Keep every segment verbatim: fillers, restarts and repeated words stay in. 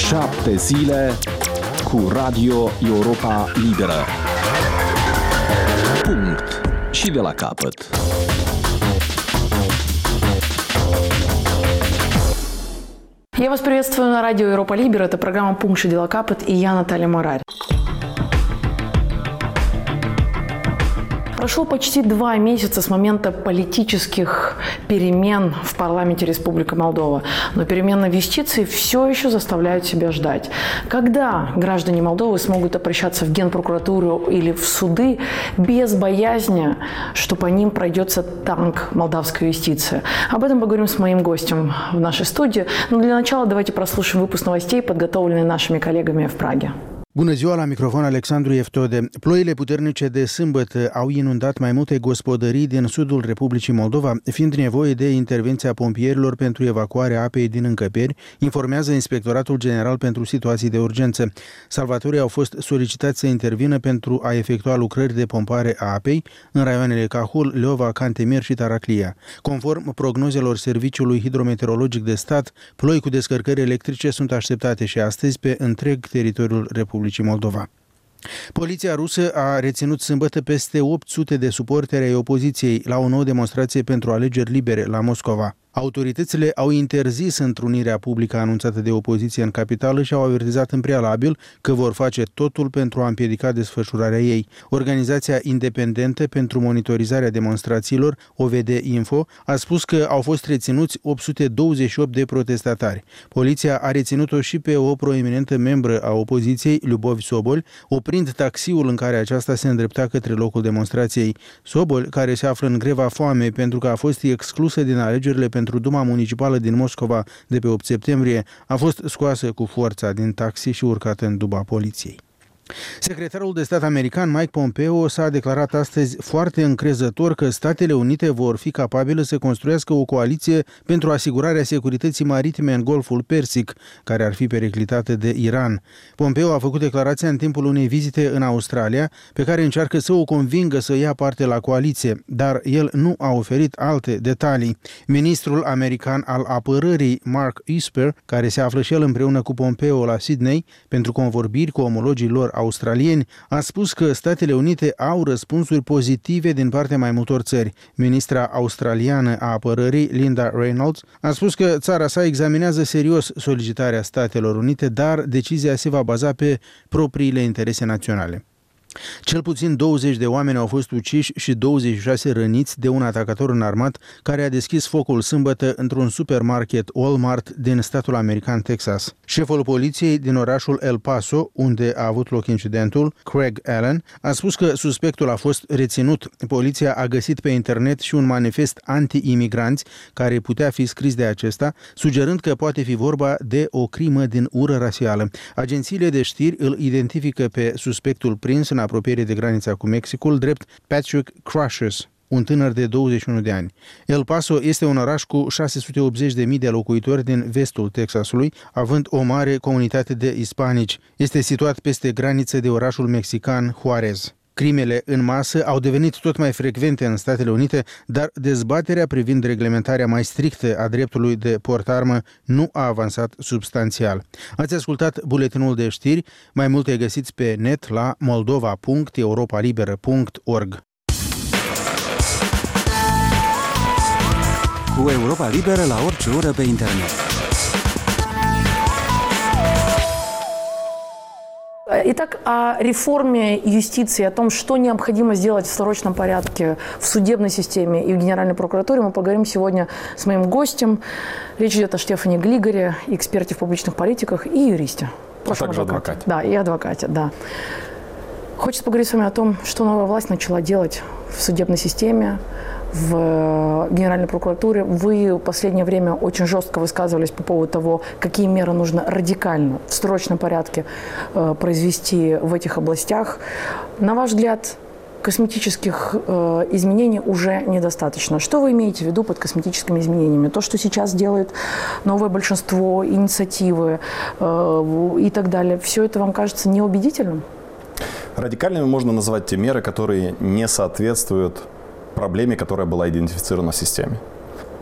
Șapte zile cu Radio Europa Liberă. Punct. Și de la capăt. Я вас приветствую на радио Европа Либера. Это программа «Пункт и дела капот» и я, Наталья Морарь. Прошло почти два месяца с момента политических перемен в парламенте Республики Молдова. Но перемены в юстиции все еще заставляют себя ждать. Когда граждане Молдовы смогут обращаться в Генпрокуратуру или в суды без боязни, что по ним пройдется танк молдавской юстиции? Об этом поговорим с моим гостем в нашей студии. Но для начала давайте прослушаем выпуск новостей, подготовленные нашими коллегами в Праге. Bună ziua, la microfon Alexandru Eftode. Ploile puternice de sâmbătă au inundat mai multe gospodării din sudul Republicii Moldova, fiind nevoie de intervenția pompierilor pentru evacuarea apei din încăperi, informează Inspectoratul General pentru Situații de Urgență. Salvatorii au fost solicitați să intervină pentru a efectua lucrări de pompare a apei în raioanele Cahul, Leova, Cantemir și Taraclia. Conform prognozelor Serviciului Hidrometeorologic de Stat, ploi cu descărcări electrice sunt așteptate și astăzi pe întreg teritoriul Republicii Moldova. Poliția rusă a reținut sâmbătă peste opt sute de suporteri ai opoziției la o nouă demonstrație pentru alegeri libere la Moscova. Autoritățile au interzis întrunirea publică anunțată de opoziție în capitală și au avertizat în prealabil că vor face totul pentru a împiedica desfășurarea ei. Organizația independentă pentru monitorizarea demonstrațiilor, O V D Info, a spus că au fost reținuți opt sute douăzeci și opt de protestatari. Poliția a reținut-o și pe o proeminentă membră a opoziției, Lyubov Sobol, oprind taxiul în care aceasta se îndrepta către locul demonstrației. Sobol, care se află în greva foame pentru că a fost exclusă din alegerile pentru Duma Municipală din Moscova de pe opt septembrie, a fost scoasă cu forța din taxi și urcată în duba poliției. Secretarul de stat american Mike Pompeo s-a declarat astăzi foarte încrezător că Statele Unite vor fi capabile să construiască o coaliție pentru asigurarea securității maritime în Golful Persic, care ar fi periclitată de Iran. Pompeo a făcut declarația în timpul unei vizite în Australia, pe care încearcă să o convingă să ia parte la coaliție, dar el nu a oferit alte detalii. Ministrul american al apărării Mark Esper, care se află și el împreună cu Pompeo la Sydney pentru convorbiri cu omologii lor australieni, a spus că Statele Unite au răspunsuri pozitive din partea mai multor țări. Ministra australiană a apărării, Linda Reynolds, a spus că țara sa examinează serios solicitarea Statelor Unite, dar decizia se va baza pe propriile interese naționale. Cel puțin douăzeci de oameni au fost uciși și douăzeci și șase răniți de un atacator înarmat care a deschis focul sâmbătă într-un supermarket Walmart din statul american Texas. Șeful poliției din orașul El Paso, unde a avut loc incidentul, Craig Allen, a spus că suspectul a fost reținut. Poliția a găsit pe internet și un manifest anti-imigranți care putea fi scris de acesta, sugerând că poate fi vorba de o crimă din ură rasială. Agențiile de știri îl identifică pe suspectul prins în apropiere de granița cu Mexicul drept Patrick Crushers, un tânăr de douăzeci și unu de ani. El Paso este un oraș cu șase sute optzeci de mii de locuitori din vestul Texasului, având o mare comunitate de ispanici. Este situat peste graniță de orașul mexican Juarez. Crimele în masă au devenit tot mai frecvente în Statele Unite, dar dezbaterea privind reglementarea mai strictă a dreptului de portarmă nu a avansat substanțial. Ați ascultat buletinul de știri, mai multe găsiți pe net la moldova punct europa liberă punct org. Cu Europa Liberă la orice oră pe internet. Итак, о реформе юстиции, о том, что необходимо сделать в срочном порядке в судебной системе и в Генеральной прокуратуре, мы поговорим сегодня с моим гостем. Речь идет о Штефане Глигоре, эксперте в публичных политиках и юристе. А также адвокате. Да, и адвокате, да. Хочется поговорить с вами о том, что новая власть начала делать в судебной системе, в Генеральной прокуратуре. Вы в последнее время очень жестко высказывались по поводу того, какие меры нужно радикально, в срочном порядке э, произвести в этих областях. На ваш взгляд, косметических э, изменений уже недостаточно. Что вы имеете в виду под косметическими изменениями? То, что сейчас делает новое большинство, инициативы э, и так далее, все это вам кажется неубедительным? Радикальными можно назвать те меры, которые не соответствуют проблеме, которая была идентифицирована в системе.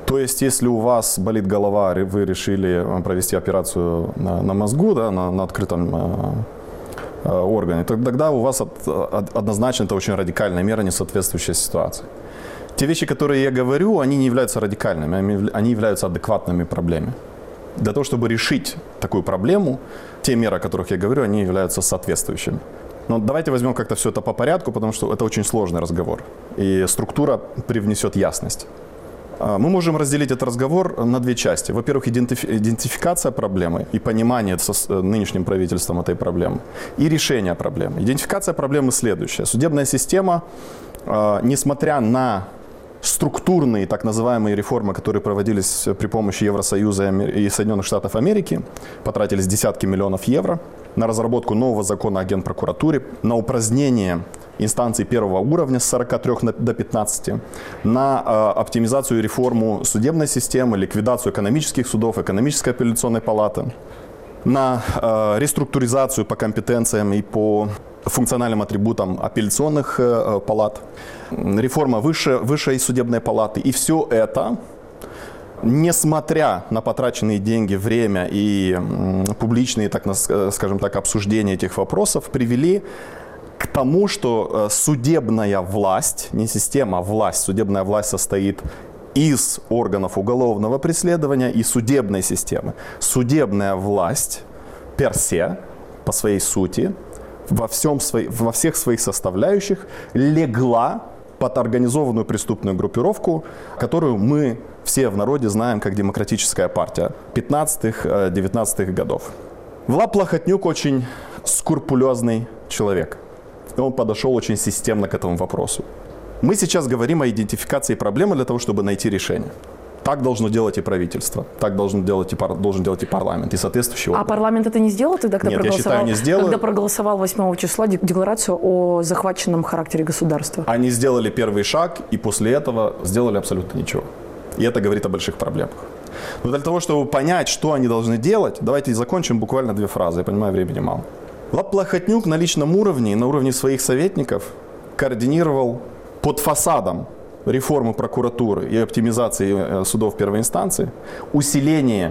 То есть, если у вас болит голова, вы решили провести операцию на, на мозгу, да, на, на открытом э, э, органе, то тогда у вас от, от, однозначно это очень радикальная мера, не соответствующая ситуации. Те вещи, которые я говорю, они не являются радикальными, они являются адекватными проблемами. Для того, чтобы решить такую проблему, те меры, о которых я говорю, они являются соответствующими. Но давайте возьмем как-то все это по порядку, потому что это очень сложный разговор, и структура привнесет ясность. Мы можем разделить этот разговор на две части. Во-первых, идентификация проблемы и понимание с нынешним правительством этой проблемы, и решение проблемы. Идентификация проблемы следующая. Судебная система, несмотря на структурные так называемые реформы, которые проводились при помощи Евросоюза и Соединенных Штатов Америки, потратились десятки миллионов евро на разработку нового закона о Генпрокуратуре, на упразднение инстанций первого уровня с сорока трёх до пятнадцати, на э, оптимизацию и реформу судебной системы, ликвидацию экономических судов, экономической апелляционной палаты, на э, реструктуризацию по компетенциям и по функциональным атрибутам апелляционных э, палат, реформа выше, высшей судебной палаты. И все это, несмотря на потраченные деньги, время и м, публичные, так, скажем так, обсуждения этих вопросов, привели к тому, что судебная власть, не система, а власть, судебная власть состоит из органов уголовного преследования и судебной системы. Судебная власть персе, по своей сути, во, всем, во всех своих составляющих легла под организованную преступную группировку, которую мы все в народе знаем как Демократическая партия пятнадцатых-девятнадцатых годов. Влад Плохотнюк очень скрупулезный человек. И он подошел очень системно к этому вопросу. Мы сейчас говорим о идентификации проблемы для того, чтобы найти решение. Так должно делать и правительство, так должен делать и, пар, должен делать и парламент, и соответствующие органы. А парламент это не сделал тогда, когда, Нет, проголосовал, я считаю, не сделал. когда проголосовал восьмого числа декларацию о захваченном характере государства? Они сделали первый шаг, и после этого сделали абсолютно ничего. И это говорит о больших проблемах. Но для того, чтобы понять, что они должны делать, давайте закончим буквально две фразы. Я понимаю, времени мало. Влад Плохотнюк на личном уровне, на уровне своих советников координировал под фасадом реформы прокуратуры и оптимизации судов первой инстанции усиление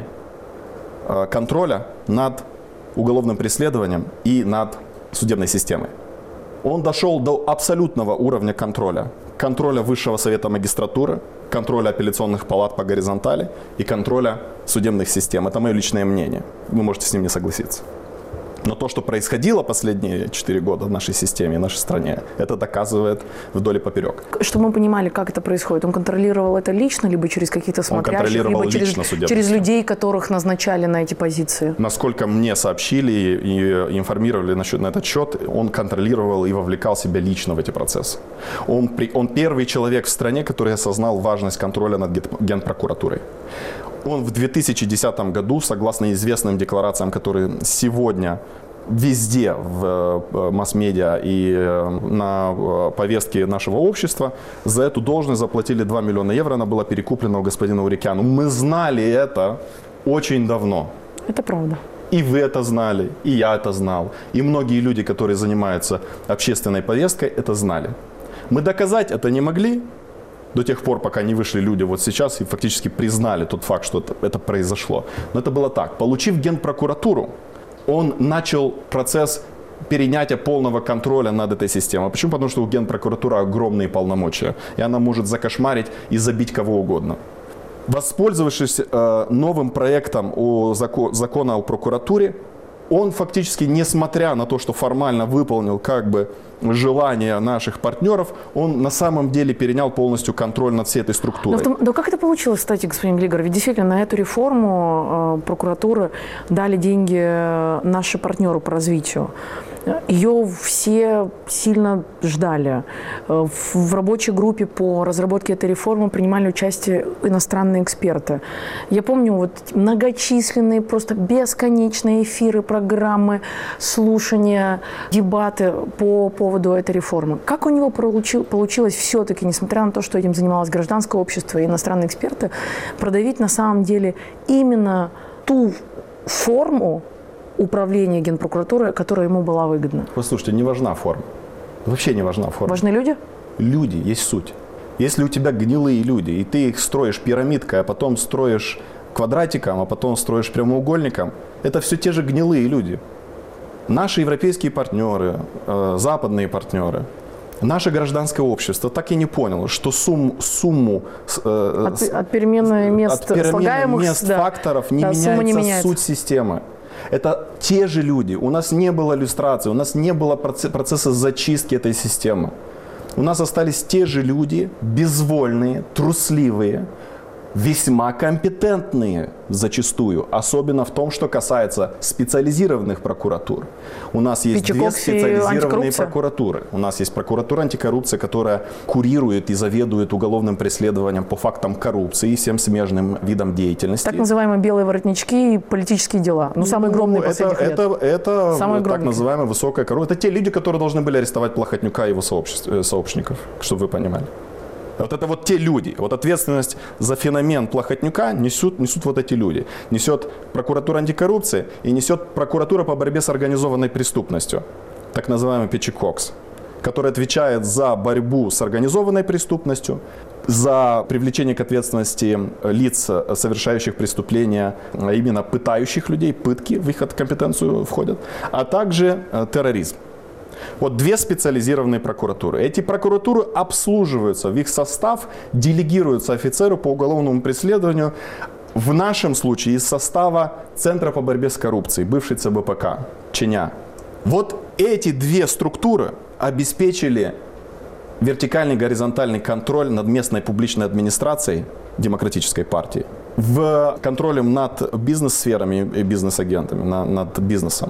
контроля над уголовным преследованием и над судебной системой. Он дошел до абсолютного уровня контроля. Контроля Высшего совета магистратуры, контроля апелляционных палат по горизонтали и контроля судебных систем. Это мое личное мнение. Вы можете с ним не согласиться. Но то, что происходило последние четыре года в нашей системе, в нашей стране, это доказывает вдоль и поперек. Чтобы мы понимали, как это происходит, он контролировал это лично, либо через каких-то смотрящих, либо через, через людей, которых назначали на эти позиции? Насколько мне сообщили и информировали насчет, на этот счет, он контролировал и вовлекал себя лично в эти процессы. Он, он первый человек в стране, который осознал важность контроля над Генпрокуратурой. Он в две тысячи десятом году, согласно известным декларациям, которые сегодня везде в масс-медиа и на повестке нашего общества, за эту должность заплатили два миллиона евро, она была перекуплена у господина Урикяна. Мы знали это очень давно. Это правда. И вы это знали, и я это знал, и многие люди, которые занимаются общественной повесткой, это знали. Мы доказать это не могли до тех пор, пока не вышли люди вот сейчас и фактически признали тот факт, что это, это произошло. Но это было так. Получив Генпрокуратуру, он начал процесс перенятия полного контроля над этой системой. Почему? Потому что у Генпрокуратуры огромные полномочия, и она может закошмарить и забить кого угодно. Воспользовавшись э, новым проектом о зако- закона о прокуратуре, он фактически, несмотря на то, что формально выполнил как бы желания наших партнеров, он на самом деле перенял полностью контроль над всей этой структурой. Но, но как это получилось, кстати, господин Глигор? Ведь действительно на эту реформу э, прокуратуры дали деньги наши партнеры по развитию. Ее все сильно ждали. В, в рабочей группе по разработке этой реформы принимали участие иностранные эксперты. Я помню вот многочисленные, просто бесконечные эфиры, программы, слушания, дебаты по поводу этой реформы. Как у него получил, получилось все-таки, несмотря на то, что этим занималось гражданское общество и иностранные эксперты, продавить на самом деле именно ту форму управления Генпрокуратуры, которая ему была выгодна? Послушайте, не важна форма. Вообще не важна форма. Важны люди? Люди есть суть. Если у тебя гнилые люди, и ты их строишь пирамидкой, а потом строишь квадратиком, а потом строишь прямоугольником, это все те же гнилые люди. Наши европейские партнеры, э, западные партнеры, наше гражданское общество так и не поняло, что сумму, сумму э, от, от перемены мест, от перемены слагаемых мест да, факторов не, да, меняется не меняется суть системы. Это те же люди. У нас не было иллюстрации, у нас не было процесса зачистки этой системы. У нас остались те же люди, безвольные, трусливые, весьма компетентные зачастую, особенно в том, что касается специализированных прокуратур. У нас есть две специализированные прокуратуры. У нас есть прокуратура антикоррупции, которая курирует и заведует уголовным преследованием по фактам коррупции и всем смежным видам деятельности. Так называемые белые воротнички и политические дела. Ну, самые огромные ну, последних это, лет. Это, это самые так огромные. называемая высокая коррупция. Это те люди, которые должны были арестовать Плохотнюка и его сообщников, чтобы вы понимали. Вот это вот те люди. Вот ответственность за феномен Плохотнюка несут, несут вот эти люди. Несет прокуратура антикоррупции и несет прокуратура по борьбе с организованной преступностью, так называемый Печекокс, который отвечает за борьбу с организованной преступностью, за привлечение к ответственности лиц, совершающих преступления, а именно пытающих людей, пытки в их компетенцию входят, а также терроризм. Вот две специализированные прокуратуры. Эти прокуратуры обслуживаются, в их состав делегируются офицеру по уголовному преследованию, в нашем случае из состава Центра по борьбе с коррупцией, бывший Цэ Бэ Пэ Ка, Ченя. Вот эти две структуры обеспечили вертикальный горизонтальный контроль над местной публичной администрацией демократической партии, в контролем над бизнес-сферами и бизнес-агентами, над бизнесом.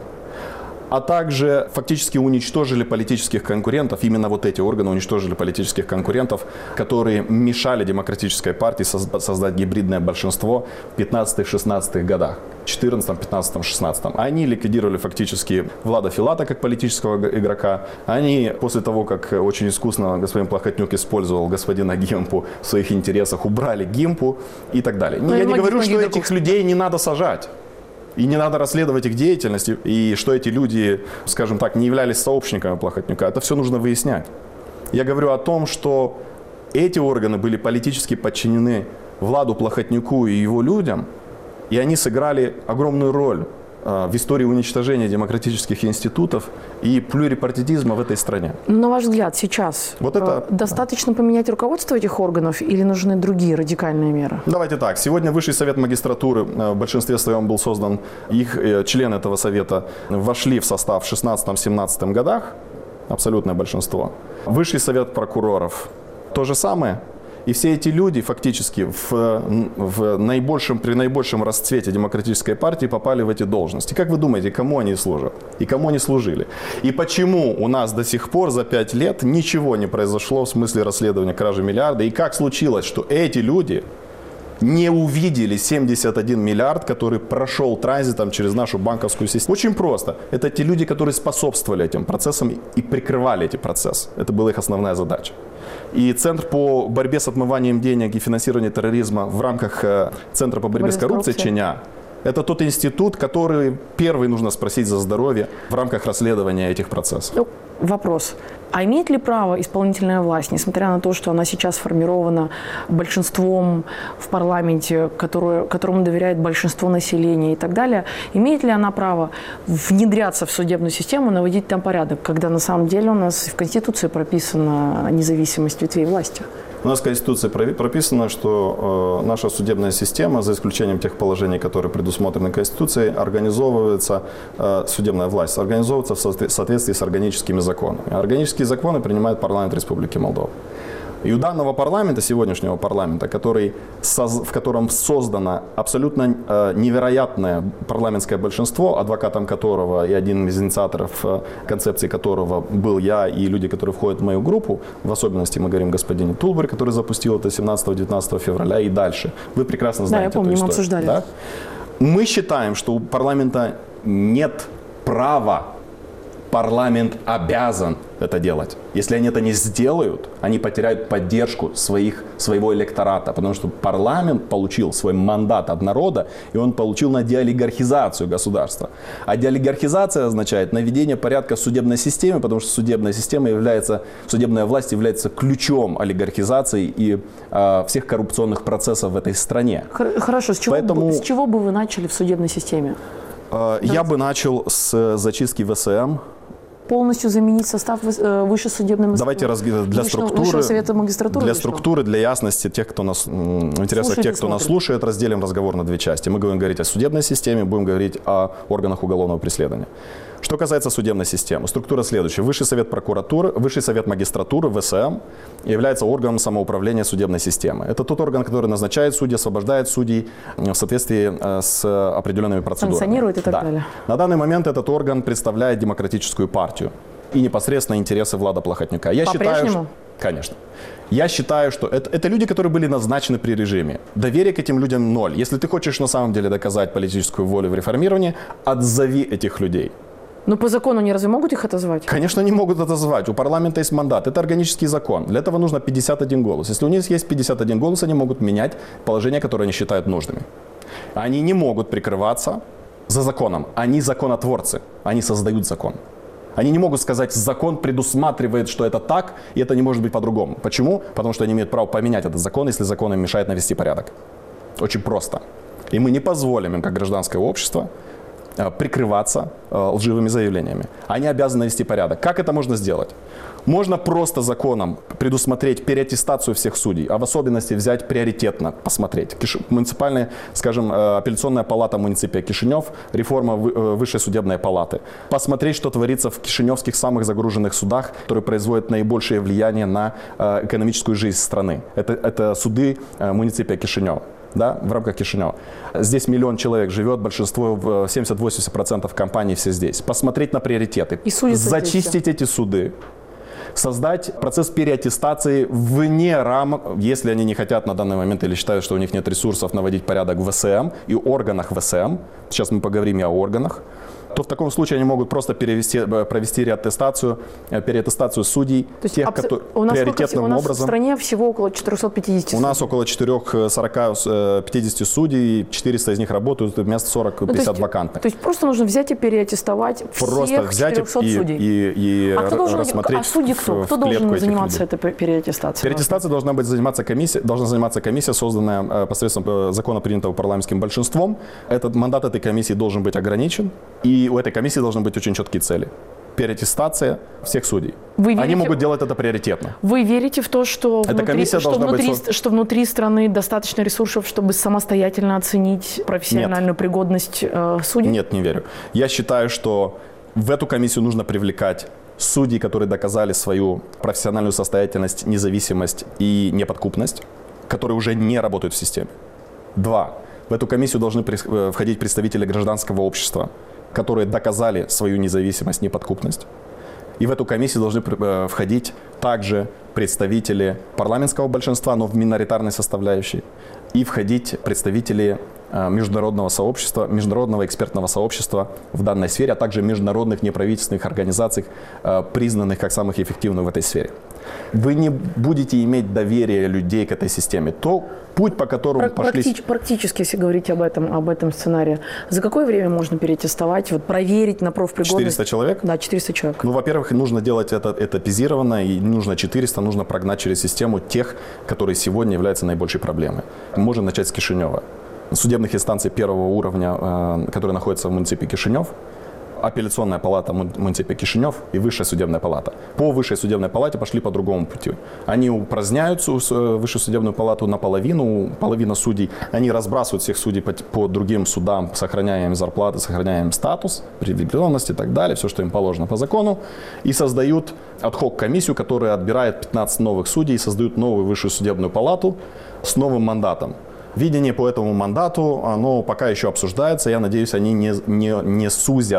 А также фактически уничтожили политических конкурентов, именно вот эти органы уничтожили политических конкурентов, которые мешали демократической партии создать гибридное большинство в пятнадцатых-шестнадцатых годах, четырнадцатом, пятнадцатом, шестнадцатом. Они ликвидировали фактически Влада Филата как политического игрока. Они после того, как очень искусно господин Плохотнюк использовал господина Гимпу в своих интересах, убрали Гимпу и так далее. Но я не говорю, что этих людей не надо сажать. И не надо расследовать их деятельность, и что эти люди, скажем так, не являлись сообщниками Плохотнюка. Это все нужно выяснять. Я говорю о том, что эти органы были политически подчинены Владу Плохотнюку и его людям, и они сыграли огромную роль в истории уничтожения демократических институтов и плюрипартидизма в этой стране. На ваш взгляд, сейчас вот это, достаточно да. поменять руководство этих органов или нужны другие радикальные меры? Давайте так. Сегодня Высший совет магистратуры, в большинстве своем был создан, их члены этого совета вошли в состав в шестнадцатом-семнадцатом годах, абсолютное большинство. Высший совет прокуроров то же самое. И все эти люди фактически в, в наибольшем, при наибольшем расцвете демократической партии попали в эти должности. Как вы думаете, кому они служат? И кому они служили? И почему у нас до сих пор за пять лет ничего не произошло в смысле расследования кражи миллиарда? И как случилось, что эти люди не увидели семьдесят один миллиард, который прошел транзитом через нашу банковскую систему? Очень просто. Это те люди, которые способствовали этим процессам и прикрывали эти процессы. Это была их основная задача. И Центр по борьбе с отмыванием денег и финансированию терроризма в рамках Центра по борьбе с коррупцией Ченя – это тот институт, который первый нужно спросить за здоровье в рамках расследования этих процессов. Ну, вопрос. А имеет ли право исполнительная власть, несмотря на то, что она сейчас сформирована большинством в парламенте, которое, которому доверяет большинство населения и так далее, имеет ли она право внедряться в судебную систему, наводить там порядок, когда на самом деле у нас в Конституции прописана независимость ветвей власти? У нас в Конституции прописано, что э, наша судебная система, за исключением тех положений, которые предусмотрены Конституцией, организовывается, э, судебная власть, организовывается в соответствии с органическими законами. Органические законы принимает парламент Республики Молдова. И у данного парламента, сегодняшнего парламента, который, в котором создано абсолютно э, невероятное парламентское большинство, адвокатом которого и один из инициаторов э, концепции которого был я и люди, которые входят в мою группу, в особенности мы говорим о господине Тулбери, который запустил это семнадцатого-девятнадцатого февраля и дальше. Вы прекрасно знаете да, я помню, эту историю. Мы обсуждали. Да? Мы считаем, что у парламента нет права, парламент обязан это делать. Если они это не сделают, они потеряют поддержку своих, своего электората, потому что парламент получил свой мандат от народа, и он получил на деолигархизацию государства. А деолигархизация означает наведение порядка в судебной системе, потому что судебная система является, судебная власть является ключом олигархизации и э, всех коррупционных процессов в этой стране. Хорошо, с чего, Поэтому, бы, с чего бы вы начали в судебной системе? Э, я бы начал с зачистки вэ эс эм. Полностью заменить состав высшей судебной магистратуры? Давайте раз, для структуры, совета магистратуры, для структуры, для ясности тех, кто нас, интересов тех, кто нас слушает, разделим разговор на две части. Мы будем говорить о судебной системе, будем говорить о органах уголовного преследования. Что касается судебной системы, структура следующая. Высший совет прокуратуры, Высший совет магистратуры, вэ эс эм, является органом самоуправления судебной системы. Это тот орган, который назначает судей, освобождает судей в соответствии с определенными процедурами. Санкционирует и так да. далее. На данный момент этот орган представляет демократическую партию и непосредственно интересы Влада Плохотнюка. Я считаю, что... Конечно. Я считаю, что это, это люди, которые были назначены при режиме. Доверие к этим людям ноль. Если ты хочешь на самом деле доказать политическую волю в реформировании, отзови этих людей. Но по закону они разве могут их отозвать? Конечно, не могут отозвать. У парламента есть мандат. Это органический закон. Для этого нужно пятьдесят один голос. Если у них есть пятьдесят один голос, они могут менять положение, которое они считают нужными. Они не могут прикрываться за законом. Они законотворцы. Они создают закон. Они не могут сказать, закон предусматривает, что это так, и это не может быть по-другому. Почему? Потому что они имеют право поменять этот закон, если закон им мешает навести порядок. Очень просто. И мы не позволим им, как гражданское общество, прикрываться лживыми заявлениями. Они обязаны вести порядок. Как это можно сделать? Можно просто законом предусмотреть переаттестацию всех судей, а в особенности взять приоритетно, посмотреть. Киш... Муниципальная, скажем, апелляционная палата муниципия Кишинев, реформа Высшей судебной палаты. Посмотреть, что творится в кишиневских самых загруженных судах, которые производят наибольшее влияние на экономическую жизнь страны. Это, это суды муниципия Кишинева. Да, в рамках Кишинева. Здесь миллион человек живет, большинство, семьдесят-восемьдесят процентов компаний все здесь. Посмотреть на приоритеты, зачистить эти суды, создать процесс переаттестации вне рамок, если они не хотят на данный момент или считают, что у них нет ресурсов наводить порядок в вэ эс эм и органах вэ эс эм, сейчас мы поговорим и о органах, то в таком случае они могут просто перевести, провести реаттестацию, переаттестацию судей, то есть, тех, абс... которые у нас приоритетным у нас образом. В стране всего около четырёхсот пятидесяти судей. У нас около четырёхсот сорока пятидесяти судей, четыреста из них работают, вместо сорок-пятьдесят ну, вакантных. То есть просто нужно взять и переаттестовать просто всех взять четырёхсот и, судей. И, и, и а кто должен, рассмотреть а судьи кто? в, Кто в должен заниматься людей. этой переаттестацией? Переаттестацией должна быть заниматься комиссия, должна заниматься комиссия, созданная посредством закона, принятого парламентским большинством. Этот мандат этой комиссии должен быть ограничен, и у этой комиссии должны быть очень четкие цели. Переаттестация всех судей. Вы верите, Они могут делать это приоритетно. Вы верите в то, что внутри, что, внутри, быть... что внутри страны достаточно ресурсов, чтобы самостоятельно оценить профессиональную Нет. пригодность э, судей? Нет, не верю. Я считаю, что в эту комиссию нужно привлекать судей, которые доказали свою профессиональную состоятельность, независимость и неподкупность, которые уже не работают в системе. Два. В эту комиссию должны входить представители гражданского общества, которые доказали свою независимость, неподкупность. И в эту комиссию должны входить также представители парламентского большинства, но в миноритарной составляющей, и входить представители международного сообщества, международного экспертного сообщества в данной сфере, а также международных неправительственных организаций, признанных как самых эффективных в этой сфере. Вы не будете иметь доверия людей к этой системе. То путь, по которому Прак- пошли... Практи- практически, если говорить об этом, об этом сценарии, за какое время можно переаттестовать, вот, проверить на профпригодность? четыреста человек? Да, четыреста человек. Ну, во-первых, нужно делать это этапизированно, и нужно четыреста, нужно прогнать через систему тех, которые сегодня являются наибольшей проблемой. Можно начать с Кишинева. Судебных инстанций первого уровня, которые находятся в муниципе Кишинев, апелляционная палата муниципия Кишинев и Высшая судебная палата. По Высшей судебной палате пошли по другому пути. Они упраздняют Высшую судебную палату наполовину, половина судей. Они разбрасывают всех судей по, по другим судам, сохраняя им зарплаты, сохраняя им статус, привилегированность и так далее, все, что им положено по закону. И создают ад-хок комиссию, которая отбирает пятнадцать новых судей и создают новую Высшую судебную палату с новым мандатом. Видение по этому мандату, оно пока еще обсуждается. Я надеюсь, они не, не, не сузят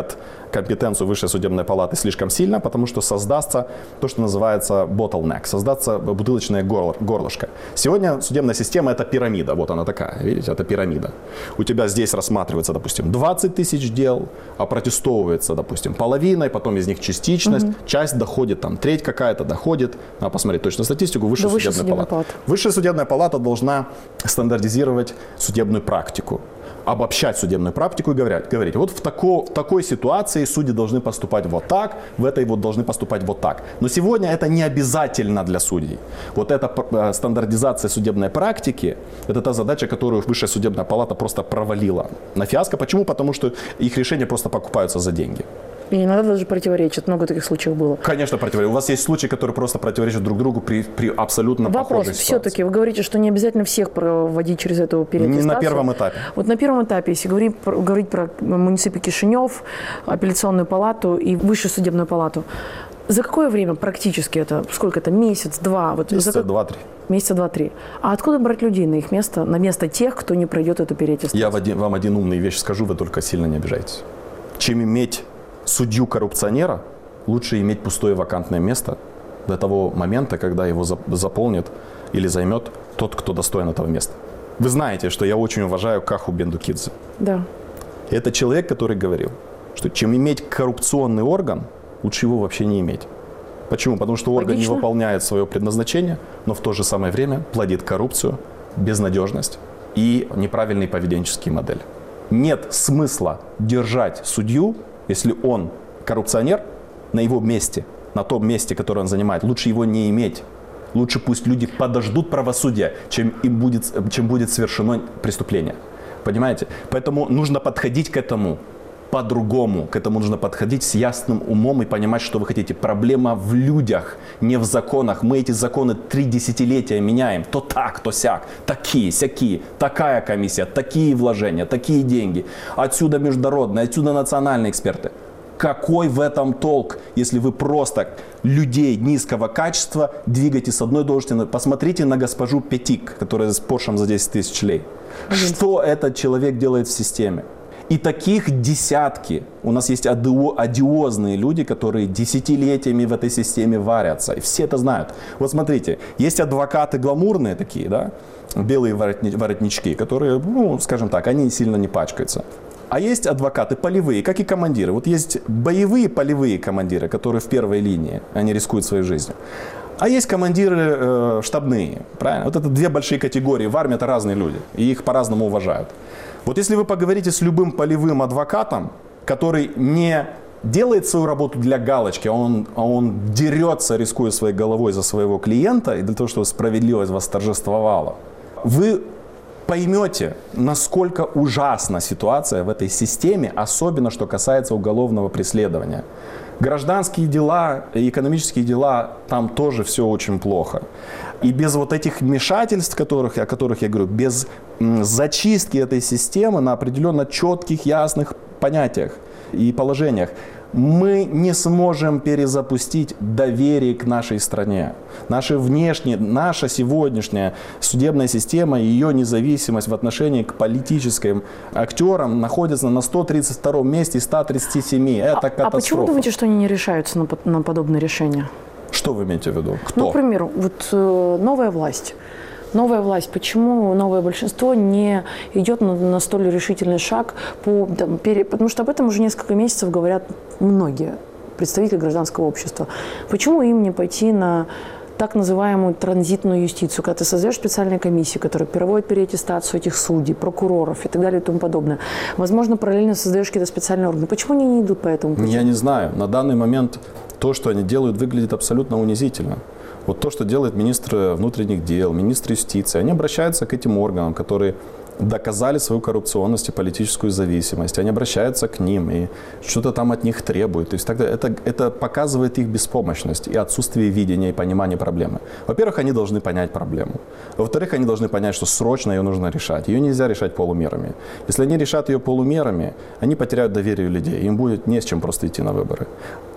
компетенцию Высшей судебной палаты слишком сильно, потому что создастся то, что называется bottleneck, создастся бутылочное горлышко. Сегодня судебная система – это пирамида, вот она такая, видите, это пирамида. У тебя здесь рассматривается, допустим, двадцать тысяч дел, опротестовывается, допустим, половиной, потом из них частичность, угу. часть доходит, там, треть какая-то доходит, надо посмотреть точно статистику, Высшая судебная, судебная палата. палата. Высшая судебная палата должна стандартизировать судебную практику, обобщать судебную практику и говорить, говорить, вот в, тако, в такой ситуации судьи должны поступать вот так, в этой вот должны поступать вот так. Но сегодня это не обязательно для судей. Вот эта стандартизация судебной практики, это та задача, которую Высшая судебная палата просто провалила на фиаско. Почему? Потому что их решения просто покупаются за деньги. И иногда даже противоречат. Много таких случаев было. Конечно, противоречат. У вас есть случаи, которые просто противоречат друг другу при, при абсолютно Вопрос, похожей ситуации. все-таки вы говорите, что не обязательно всех проводить через эту переаттестацию. На первом этапе. Вот на первом этапе, если говорить, говорить про муниципий Кишинев, апелляционную палату и Высшую судебную палату, за какое время практически это? Сколько это? Месяц, два? Вот Месяца за... два-три. Месяца два-три. А откуда брать людей на их место, на место тех, кто не пройдет эту переаттестацию? Я вам один умный вещь скажу, вы только сильно не обижайтесь. Чем иметь судью-коррупционера, лучше иметь пустое вакантное место до того момента, когда его заполнит или займет тот, кто достоин этого места. Вы знаете, что я очень уважаю Каху Бендукидзе. Да. Это человек, который говорил, что чем иметь коррупционный орган, лучше его вообще не иметь. Почему? Потому что орган Логично. не выполняет свое предназначение, но в то же самое время плодит коррупцию, безнадежность и неправильные поведенческие модели. Нет смысла держать судью, если он коррупционер, на его месте, на том месте, которое он занимает. Лучше его не иметь. Лучше пусть люди подождут правосудия, чем, им будет, чем будет совершено преступление. Понимаете? Поэтому нужно подходить к этому по-другому. К этому нужно подходить с ясным умом и понимать, что вы хотите. Проблема в людях, не в законах. Мы эти законы три десятилетия меняем. То так, то сяк. Такие, сякие. Такая комиссия, такие вложения, такие деньги. Отсюда международные, отсюда национальные эксперты. Какой в этом толк, если вы просто людей низкого качества двигаете с одной должности? Посмотрите на госпожу Петик, которая с Поршем за десять тысяч лей. Что этот человек делает в системе? И таких десятки. У нас есть одиозные люди, которые десятилетиями в этой системе варятся. И все это знают. Вот смотрите, есть адвокаты гламурные такие, да, белые воротнички, которые, ну, скажем так, они сильно не пачкаются. А есть адвокаты полевые, как и командиры. Вот есть боевые полевые командиры, которые в первой линии, они рискуют своей жизнью. А есть командиры э, штабные, правильно? Вот это две большие категории. В армии это разные люди, и их по-разному уважают. Вот если вы поговорите с любым полевым адвокатом, который не делает свою работу для галочки, а он, а он дерется, рискуя своей головой за своего клиента, и для того, чтобы справедливость восторжествовала, вы поймете, насколько ужасна ситуация в этой системе, особенно что касается уголовного преследования. Гражданские дела, экономические дела, там тоже все очень плохо. И без вот этих вмешательств, которых, о которых я говорю, без м, зачистки этой системы на определенно четких, ясных понятиях и положениях, мы не сможем перезапустить доверие к нашей стране. Наша внешняя, наша сегодняшняя судебная система, ее независимость в отношении к политическим актерам находится на сто тридцать втором месте из ста тридцати семи. Это катастрофа. А почему думаете, что они не решаются на, на подобные решения? Что вы имеете в виду? Кто? Ну, к примеру, вот э, новая власть. Новая власть, почему новое большинство не идет на, на столь решительный шаг, по, там, пере, потому что об этом уже несколько месяцев говорят многие представители гражданского общества. Почему им не пойти на так называемую транзитную юстицию, когда ты создаешь специальные комиссии, которые проводят переаттестацию этих судей, прокуроров и так далее и тому подобное. Возможно, параллельно создаешь какие-то специальные органы. Почему они не идут по этому пути? Я не знаю. На данный момент то, что они делают, выглядит абсолютно унизительно. Вот то, что делает министр внутренних дел, министр юстиции, они обращаются к этим органам, которые доказали свою коррупционность и политическую зависимость. Они обращаются к ним и что-то там от них требуют. То есть тогда это, это показывает их беспомощность и отсутствие видения и понимания проблемы. Во-первых, они должны понять проблему. Во-вторых, они должны понять, что срочно ее нужно решать. Ее нельзя решать полумерами. Если они решат ее полумерами, они потеряют доверие людей. Им будет не с чем просто идти на выборы.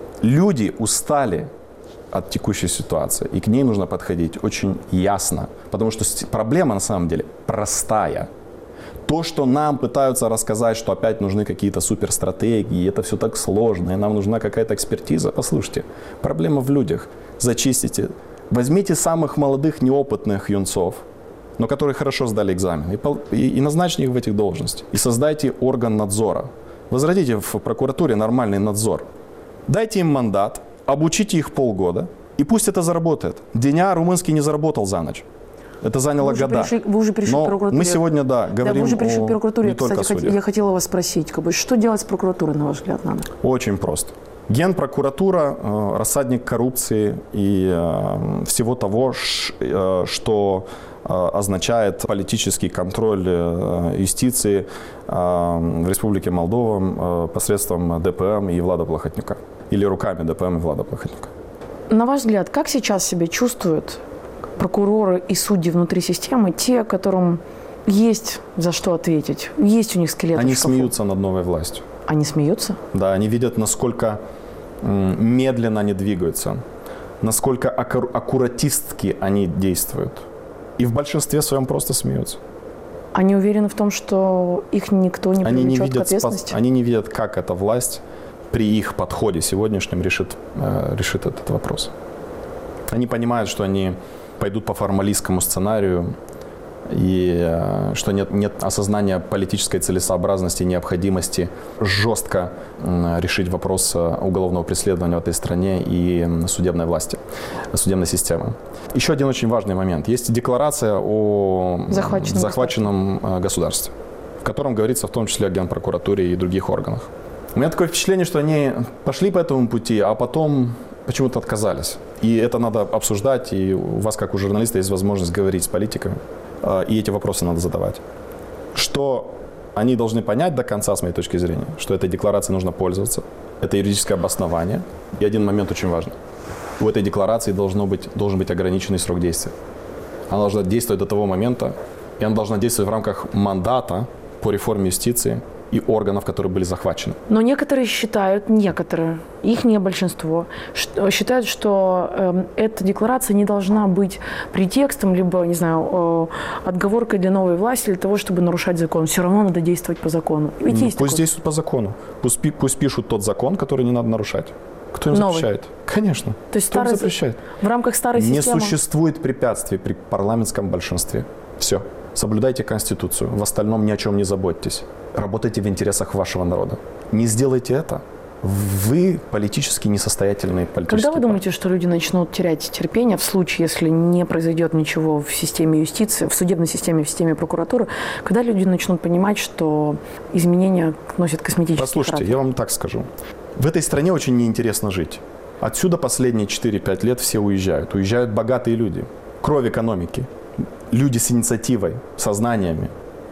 Люди устали от текущей ситуации, и к ней нужно подходить очень ясно, потому что проблема на самом деле простая. То, что нам пытаются рассказать, что опять нужны какие-то суперстратегии, это все так сложно, и нам нужна какая-то экспертиза. Послушайте, проблема в людях. Зачистите. Возьмите самых молодых, неопытных юнцов, но которые хорошо сдали экзамен, и, и, и назначьте их в этих должности. И создайте орган надзора. Возродите в прокуратуре нормальный надзор. Дайте им мандат, обучите их полгода, и пусть это заработает. Деня румынский не заработал за ночь. Это заняло вы года. Пришли, вы уже пришли Но к прокуратуре. мы сегодня, да, говорим да, вы уже пришли о к прокуратуре. не только Кстати, судьях. я хотела вас спросить, как бы, что делать с прокуратурой, на ваш взгляд, надо? Очень просто. Генпрокуратура э, – рассадник коррупции и э, всего того, ш, э, что э, означает политический контроль э, юстиции э, в Республике Молдова э, посредством ДПМ и Влада Плохотнюка. Или руками ДПМ и Влада Плохотнюка. На ваш взгляд, как сейчас себя чувствуют прокуроры и судьи внутри системы, те, которым есть за что ответить, есть у них скелет Они в шкафу? смеются над новой властью. Они смеются? Да, они видят, насколько м, медленно они двигаются, насколько аккур- аккуратистски они действуют. И в большинстве своем просто смеются. Они уверены в том, что их никто не Они не привлечет к видят, ответственности? спас- они не видят, как эта власть при их подходе сегодняшнем решит, э, решит этот вопрос. Они понимают, что они пойдут по формалистскому сценарию, и э, что нет, нет осознания политической целесообразности и необходимости жестко э, решить вопрос уголовного преследования в этой стране и судебной власти, судебной системы. Еще один очень важный момент. Есть декларация о захваченном, захваченном государстве, в котором говорится в том числе о Генпрокуратуре и других органах. У меня такое впечатление, что они пошли по этому пути, а потом почему-то отказались. И это надо обсуждать, и у вас, как у журналиста, есть возможность говорить с политиками, и эти вопросы надо задавать. Что они должны понять до конца, с моей точки зрения, что этой декларацией нужно пользоваться, это юридическое обоснование. И один момент очень важный. У этой декларации должно быть, должен быть ограниченный срок действия. Она должна действовать до того момента, и она должна действовать в рамках мандата по реформе юстиции и органов, которые были захвачены. Но некоторые считают, некоторые, их не большинство, считают, что э, эта декларация не должна быть претекстом, либо, не знаю, э, отговоркой для новой власти, для того, чтобы нарушать закон. Все равно надо действовать по закону. Ведь ну, есть пусть такое. действуют по закону. Пусть, пусть пишут тот закон, который не надо нарушать. Кто им Новый. запрещает? Конечно. То есть Кто им старый, запрещает? в рамках старой Не системы... существует препятствий при парламентском большинстве. Все. Соблюдайте Конституцию. В остальном ни о чем не заботьтесь. Работайте в интересах вашего народа. Не сделайте это, вы политически несостоятельные политические Когда вы партии. думаете, что люди начнут терять терпение в случае, если не произойдет ничего в системе юстиции, в судебной системе, в системе прокуратуры, когда люди начнут понимать, что изменения носят косметический Послушайте, характер? я вам так скажу. В этой стране очень неинтересно жить. Отсюда последние четыре-пять лет все уезжают. Уезжают богатые люди. Кровь экономики. Люди с инициативой, со знаниями,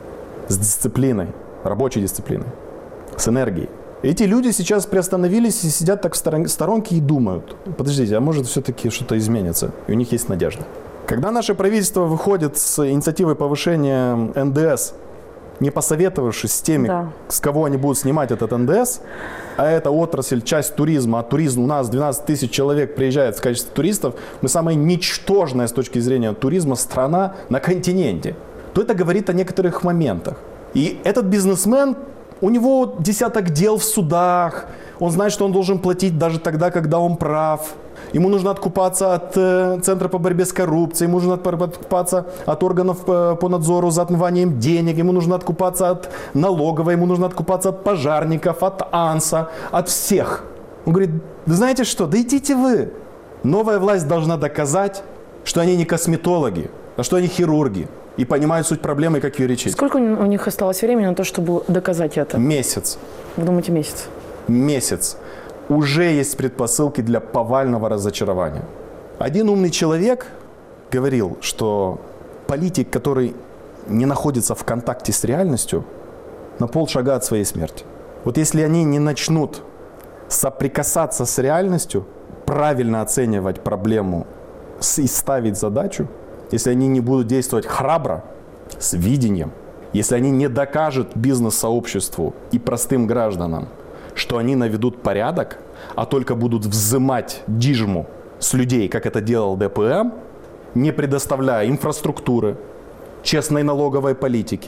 с дисциплиной, рабочей дисциплиной, с энергией. Эти люди сейчас приостановились и сидят так в сторонке и думают, подождите, а может все-таки что-то изменится? И у них есть надежда. Когда наше правительство выходит с инициативой повышения эн дэ эс, не посоветовавшись с теми, Да. с кого они будут снимать этот эн дэ эс, а это отрасль, часть туризма, а туризм у нас двенадцать тысяч человек приезжает в качестве туристов, мы самая ничтожная с точки зрения туризма страна на континенте, то это говорит о некоторых моментах. И этот бизнесмен, у него десяток дел в судах, он знает, что он должен платить даже тогда, когда он прав. Ему нужно откупаться от э, Центра по борьбе с коррупцией, ему нужно откупаться от органов по, по надзору за отмыванием денег, ему нужно откупаться от налоговой, ему нужно откупаться от пожарников, от АНСа, от всех. Он говорит, да знаете что, да идите вы. Новая власть должна доказать, что они не косметологи, а что они хирурги и понимают суть проблемы, как ее лечить. Сколько у них осталось времени на то, чтобы доказать это? Месяц. Вы думаете, месяц? Месяц. Уже есть предпосылки для повального разочарования. Один умный человек говорил, что политик, который не находится в контакте с реальностью, на полшага от своей смерти. Вот если они не начнут соприкасаться с реальностью, правильно оценивать проблему и ставить задачу, если они не будут действовать храбро, с видением, если они не докажут бизнес-сообществу и простым гражданам, что они наведут порядок, а только будут взимать дижму с людей, как это делал дэ пэ эм, не предоставляя инфраструктуры, честной налоговой политики,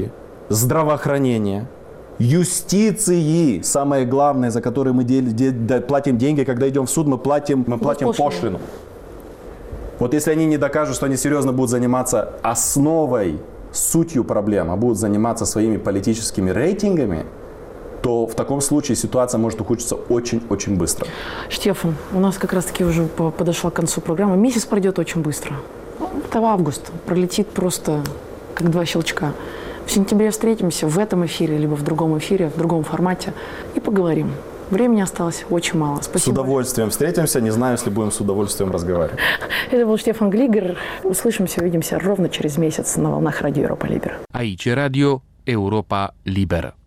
здравоохранения, юстиции, самое главное, за которое мы дел, дел, платим деньги, когда идем в суд, мы платим, мы платим пошлину. пошлину. Вот если они не докажут, что они серьезно будут заниматься основой, сутью проблем, а будут заниматься своими политическими рейтингами, то в таком случае ситуация может ухудшиться очень-очень быстро. Штефан, у нас как раз-таки уже подошла к концу программы. Месяц пройдет очень быстро. Это август. Пролетит просто как два щелчка. В сентябре встретимся в этом эфире, либо в другом эфире, в другом формате и поговорим. Времени осталось очень мало. Спасибо. С удовольствием встретимся. Не знаю, если будем с удовольствием разговаривать. Это был Штефан Глигер. Услышимся, увидимся ровно через месяц на волнах Радио Европа Либер. Aici Radio Europa Liberă.